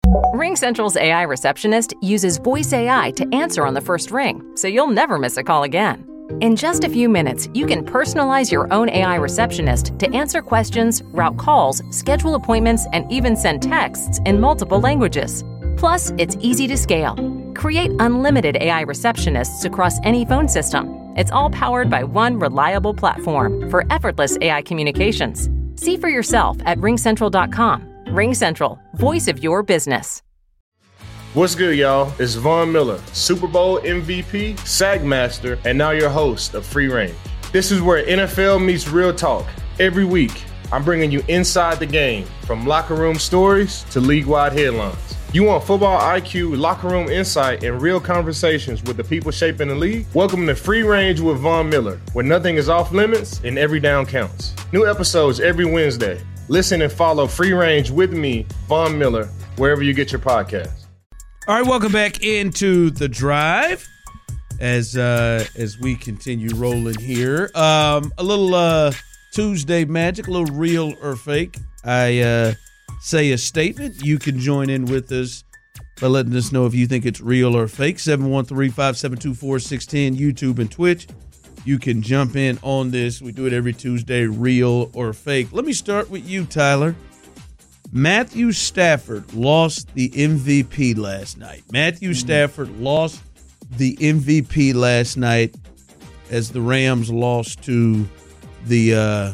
RingCentral's AI receptionist uses voice AI to answer on the first ring, so you'll never miss a call again. In just a few minutes, you can personalize your own AI receptionist to answer questions, route calls, schedule appointments, and even send texts in multiple languages. Plus, it's easy to scale. Create unlimited AI receptionists across any phone system. It's all powered by one reliable platform for effortless AI communications. See for yourself at ringcentral.com. RingCentral, voice of your business. What's good, y'all? It's Von Miller, Super Bowl MVP, SAG Master, and now your host of Free Range. This is where NFL meets real talk. Every week, I'm bringing you inside the game, from locker room stories to league-wide headlines. You want football IQ, locker room insight, and real conversations with the people shaping the league? Welcome to Free Range with Von Miller, where nothing is off limits and every down counts. New episodes every Wednesday. Listen and follow Free Range with me, Von Miller, wherever you get your podcasts. All right, welcome back into The Drive as we continue rolling here. A little Tuesday magic, a little real or fake. I say a statement. You can join in with us by letting us know if you think it's real or fake. 713-572-4610, YouTube and Twitch. You can jump in on this. We do it every Tuesday, real or fake. Let me start with you, Tyler. Matthew Stafford lost the MVP last night. Matthew Stafford lost the MVP last night as the Rams lost to the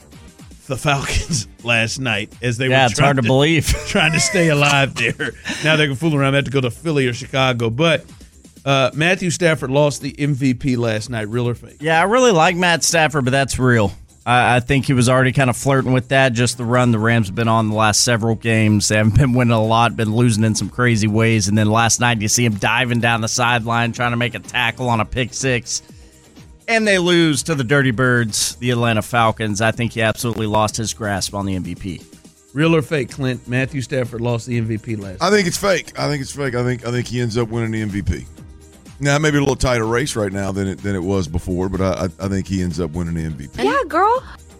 Falcons last night as they were it's hard to believe. Trying to stay alive there. Now they can fool around. They have to go to Philly or Chicago. But Matthew Stafford lost the MVP last night. Real or fake? Yeah, I really like Matt Stafford, but that's real. I think he was already kind of flirting with that, just the run the Rams have been on the last several games. They haven't been winning a lot, been losing in some crazy ways. And then last night you see him diving down the sideline, trying to make a tackle on a pick six. And they lose to the Dirty Birds, the Atlanta Falcons. I think he absolutely lost his grasp on the MVP. Real or fake, Clint? Matthew Stafford lost the MVP last night. I think it's fake. I think he ends up winning the MVP. Now, maybe a little tighter race right now than it was before, but I think he ends up winning the MVP. Yeah, girl.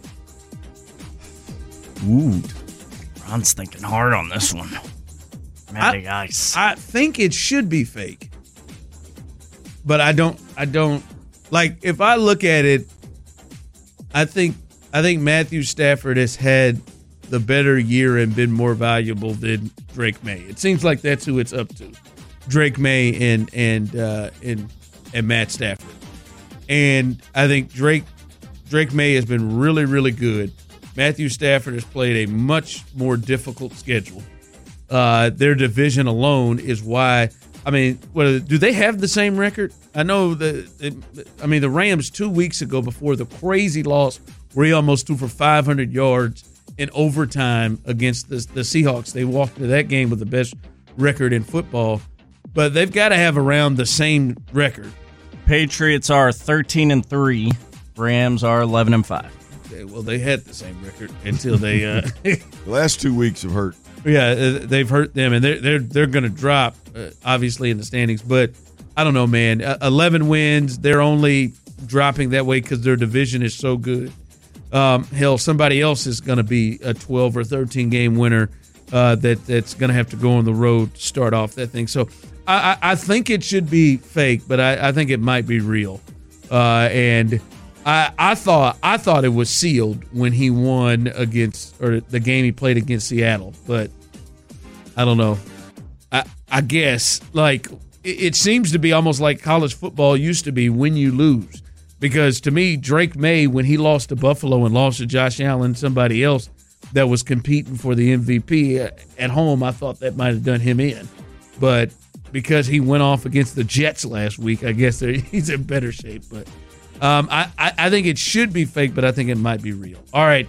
Ooh, Ron's thinking hard on this one. Matty Ice. I think it should be fake, but I don't. Like, if I look at it, I think Matthew Stafford has had the better year and been more valuable than Drake May. It seems like that's who it's up to. Drake May and Matt Stafford. And I think Drake May has been really, really good. Matthew Stafford has played a much more difficult schedule. Their division alone is why. I mean, do they have the same record? I know the Rams 2 weeks ago, before the crazy loss where he almost threw for 500 yards in overtime against the Seahawks, they walked into that game with the best record in football. But they've got to have around the same record. Patriots are 13-3. Rams are 11-5. Okay, well, they had the same record until they. The last 2 weeks have hurt. Yeah, they've hurt them, and they're going to drop, obviously, in the standings. But I don't know, man. 11 wins. They're only dropping that way because their division is so good. Hell, somebody else is going to be a 12 or 13 game winner. That's going to have to go on the road to start off that thing. So I think it should be fake, but I think it might be real. And I thought it was sealed when he won or the game he played against Seattle, but I don't know. I guess like it seems to be almost like college football used to be when you lose, because to me Drake May, when he lost to Buffalo and lost to Josh Allen, somebody else that was competing for the MVP at home, I thought that might have done him in. But because he went off against the Jets last week, I guess he's in better shape. But I think it should be fake, but I think it might be real. All right.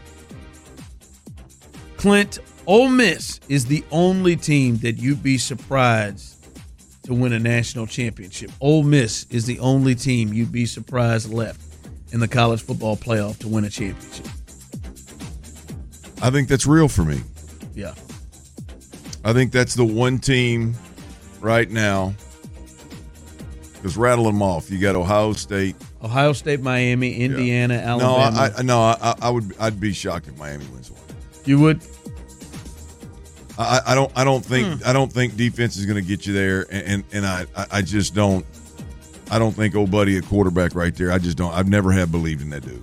Clint, Ole Miss is the only team that you'd be surprised to win a national championship. Ole Miss is the only team you'd be surprised left in the college football playoff to win a championship. I think that's real for me. Yeah. I think that's the one team right now. Because rattle them off. You got Ohio State, Miami, Indiana, Alabama. I'd be shocked if Miami wins one. You would? I don't think defense is going to get you there, and I just don't. I don't think old buddy at quarterback right there. I just don't. I've never have believed in that dude.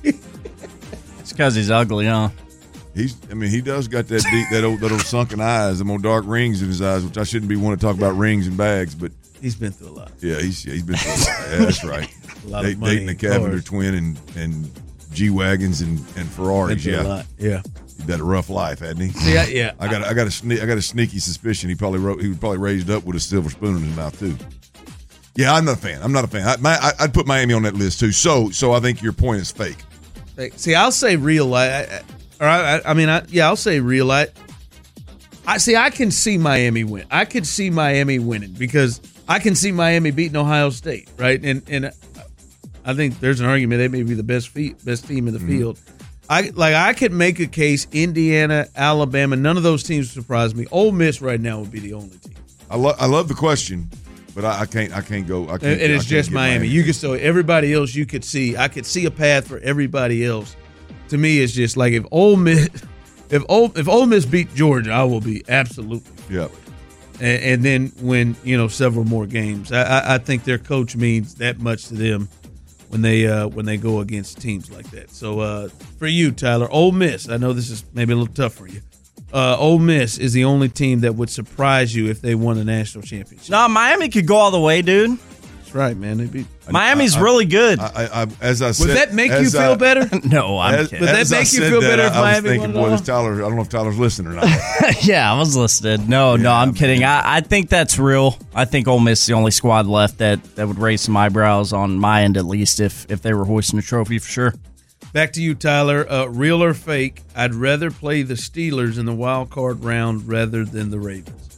It's because he's ugly, huh? He does got that deep, that old sunken eyes, them old dark rings in his eyes, which I shouldn't be wanting to talk about rings and bags, but he's been through a lot. Yeah, he's been through a lot. Yeah, that's right. A lot of money, dating a Cavender twin and G-Wagons and Ferraris. Yeah, a lot. Yeah. He's had a rough life, hadn't he? Yeah. I got a sneaky suspicion he was probably raised up with a silver spoon in his mouth too. Yeah, I'm not a fan. I'd put Miami on that list too. So I think your point is fake. See, I'll say real light. I'll say real light. I can see Miami win. I could see Miami winning because I can see Miami beating Ohio State, right? And I think there's an argument they may be the best team in the field. I could make a case. Indiana, Alabama, none of those teams surprise me. Ole Miss right now would be the only team. I love the question, but I can't go. And it's just Miami. You could still everybody else. You could see. I could see a path for everybody else. To me, it's just like if Ole Miss beat Georgia, I will be absolutely. Yeah. And then win, several more games. I think their coach means that much to them when they go against teams like that. So for you, Tyler, Ole Miss. I know this is maybe a little tough for you. Ole Miss is the only team that would surprise you if they won a national championship. No, Miami could go all the way, dude. That's right, man. They beat Miami's really good. As I said, would that make you feel better? No, I'm kidding. Would that make you feel better if Miami won it all? Tyler, I don't know if Tyler's listening or not. Yeah, I was listening. No, I'm kidding. I think that's real. I think Ole Miss is the only squad left that would raise some eyebrows on my end, at least, if they were hoisting a trophy for sure. Back to you, Tyler. Real or fake? I'd rather play the Steelers in the wild card round rather than the Ravens.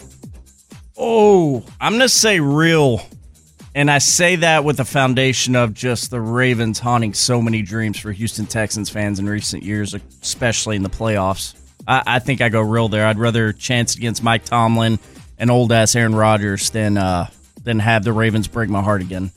Oh, I'm going to say real. And I say that with the foundation of just the Ravens haunting so many dreams for Houston Texans fans in recent years, especially in the playoffs. I think I go real there. I'd rather chance against Mike Tomlin and old-ass Aaron Rodgers than have the Ravens break my heart again.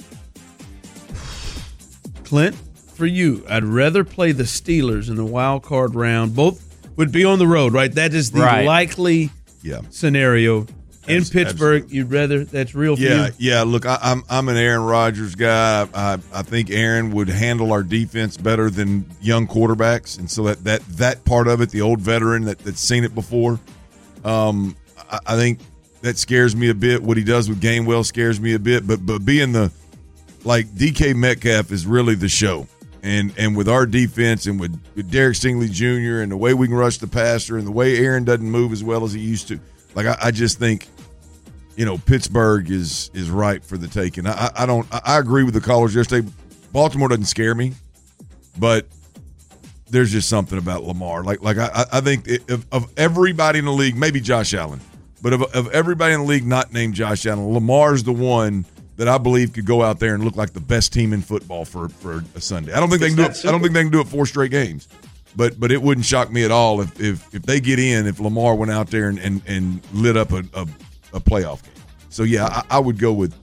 Clint, for you, I'd rather play the Steelers in the wild card round. Both would be on the road, right? That is the likely scenario. In Pittsburgh, absolutely. You'd rather that's real for you? Yeah. Look, I'm an Aaron Rodgers guy. I think Aaron would handle our defense better than young quarterbacks, and so that part of it, the old veteran that's seen it before, I think that scares me a bit. What he does with Gainwell scares me a bit, but being DK Metcalf is really the show, and with our defense and with Derek Stingley Jr. and the way we can rush the passer and the way Aaron doesn't move as well as he used to, I just think. Pittsburgh is ripe for the taking. I agree with the callers yesterday. Baltimore doesn't scare me, but there's just something about Lamar. I think of everybody in the league, maybe Josh Allen, but of everybody in the league not named Josh Allen, Lamar's the one that I believe could go out there and look like the best team in football for a Sunday. I don't think they can do it. I don't think they can do it 4 straight games. But it wouldn't shock me at all if they get in, if Lamar went out there and lit up a playoff game. So yeah, I'd go with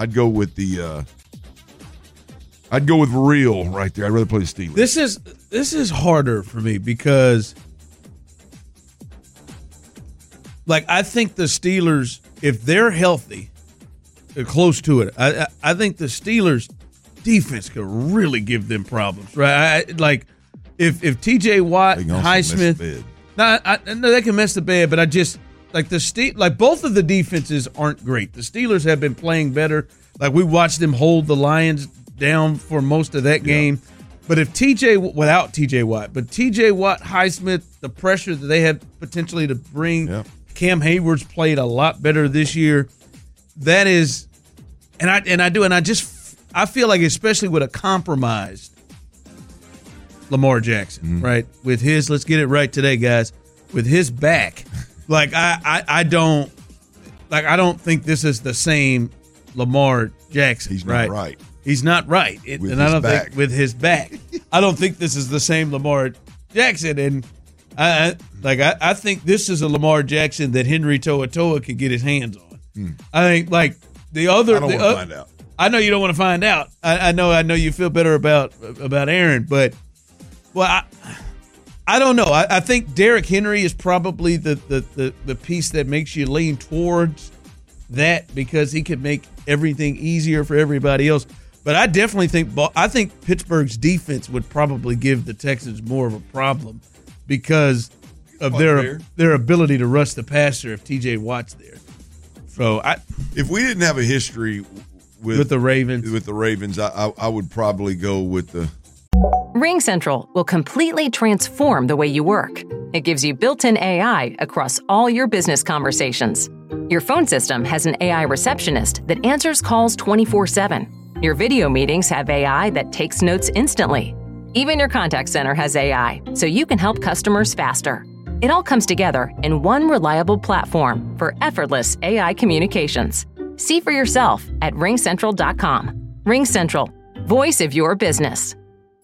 real right there. I'd rather play the Steelers. This is harder for me because I think the Steelers, if they're healthy, they're close to it. I think the Steelers defense could really give them problems, right? If T.J. Watt, Highsmith, no, they can mess the bed, but I just both of the defenses aren't great. The Steelers have been playing better. We watched them hold the Lions down for most of that game. But if without T.J. Watt, Highsmith, the pressure that they had potentially to bring, Cam Hayward's played a lot better this year. That is, I feel like especially with a compromised Lamar Jackson, right? With his, let's get it right today, guys. With his back, I don't think this is the same Lamar Jackson. He's not right. He's not right, think with his back, I don't think this is the same Lamar Jackson. And I think this is a Lamar Jackson that Henry To'oTo'o could get his hands on. I think the other. I don't want to find out. I know you don't want to find out. I know you feel better about Aaron, but I don't know. I think Derrick Henry is probably the piece that makes you lean towards that because he could make everything easier for everybody else. But I definitely think Pittsburgh's defense would probably give the Texans more of a problem because of their ability to rush the passer if TJ Watt's there. So if we didn't have a history with the Ravens, I would probably go with the RingCentral will completely transform the way you work. It gives you built-in AI across all your business conversations. Your phone system has an AI receptionist that answers calls 24/7. Your video meetings have AI that takes notes instantly. Even your contact center has AI, so you can help customers faster. It all comes together in one reliable platform for effortless AI communications. See for yourself at RingCentral.com. RingCentral, voice of your business.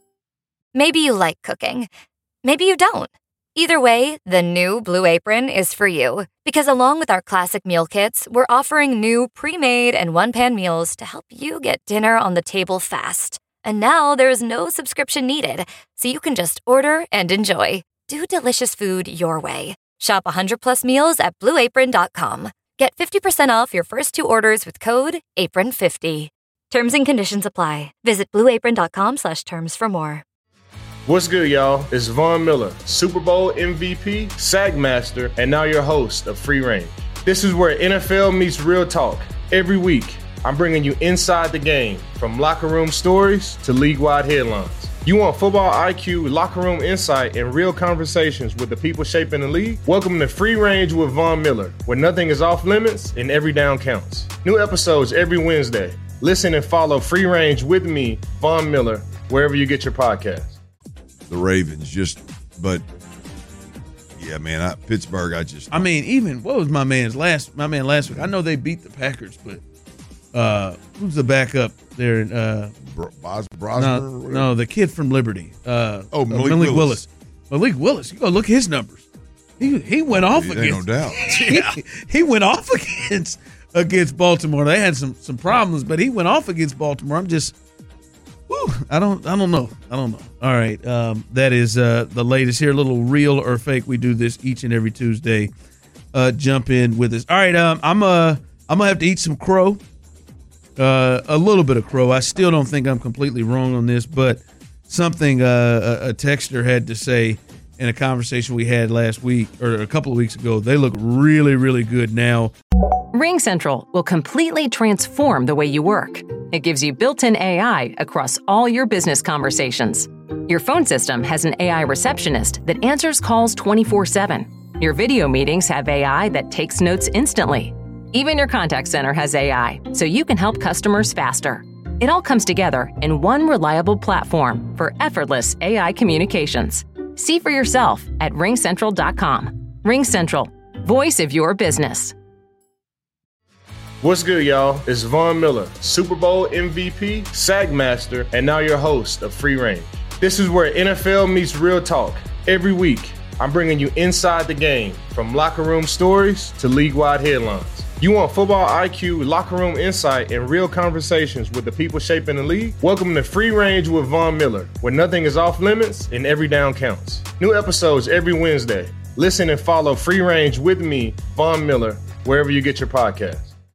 Maybe you like cooking. Maybe you don't. Either way, the new Blue Apron is for you. Because along with our classic meal kits, we're offering new pre-made and one-pan meals to help you get dinner on the table fast. And now there's no subscription needed, so you can just order and enjoy. Do delicious food your way. Shop 100+ meals at BlueApron.com. Get 50% off your first 2 orders with code APRON50. Terms and conditions apply. Visit BlueApron.com/terms for more. What's good, y'all? It's Von Miller, Super Bowl MVP, Sagmaster, and now your host of Free Range. This is where NFL meets real talk. Every week, I'm bringing you inside the game, from locker room stories to league-wide headlines. You want football IQ, locker room insight, and real conversations with the people shaping the league? Welcome to Free Range with Von Miller, where nothing is off limits and every down counts. New episodes every Wednesday. Listen and follow Free Range with me, Von Miller, wherever you get your podcasts. The Ravens, but yeah, man, Pittsburgh. Even what was my man last week? I know they beat the Packers, but who's the backup there? Brosner? No, the kid from Liberty. Malik Willis. Malik Willis. You go look at his numbers. He went off against. No doubt. He went off against Baltimore. They had some problems, but he went off against Baltimore. I'm just. I don't know. All right. That is the latest here. A little real or fake. We do this each and every Tuesday. Jump in with us. All right. I'm gonna have to eat some crow. A little bit of crow. I still don't think I'm completely wrong on this, but something a texter had to say in a conversation we had last week or a couple of weeks ago. They look really, really good now. RingCentral will completely transform the way you work. It gives you built-in AI across all your business conversations. Your phone system has an AI receptionist that answers calls 24/7. Your video meetings have AI that takes notes instantly. Even your contact center has AI, so you can help customers faster. It all comes together in one reliable platform for effortless AI communications. See for yourself at RingCentral.com. RingCentral, voice of your business. What's good, y'all? It's Von Miller, Super Bowl MVP, Sagmaster, and now your host of Free Range. This is where NFL meets real talk. Every week, I'm bringing you inside the game, from locker room stories to league-wide headlines. You want football IQ, locker room insight, and real conversations with the people shaping the league? Welcome to Free Range with Von Miller, where nothing is off limits and every down counts. New episodes every Wednesday. Listen and follow Free Range with me, Von Miller, wherever you get your podcasts.